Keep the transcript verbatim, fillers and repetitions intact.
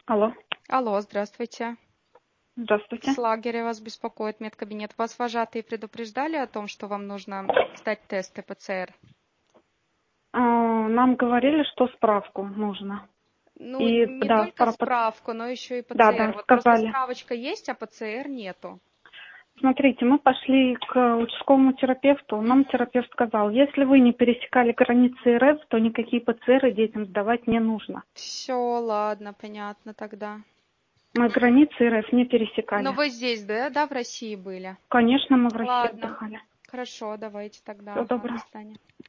Алло, Алло, здравствуйте. здравствуйте. С лагеря вас беспокоит медкабинет. Вас вожатые предупреждали о том, что вам нужно сдать тесты ПЦР? А, Нам говорили, что справку нужно. Ну, И не да, только про п- справку, но еще и да, ПЦР. да, Вот просто сказали. справочка есть, а ПЦР нету. Смотрите, мы пошли к участковому терапевту. Нам терапевт сказал, если вы не пересекали границы РФ, то никакие ПЦРы детям сдавать не нужно. Все, ладно, понятно тогда. Мы границы РФ не Но пересекали. вы здесь, да, да, в России были? Конечно, мы в России Ладно, отдыхали. хорошо, давайте тогда. Всего Ага, до доброго. свидания.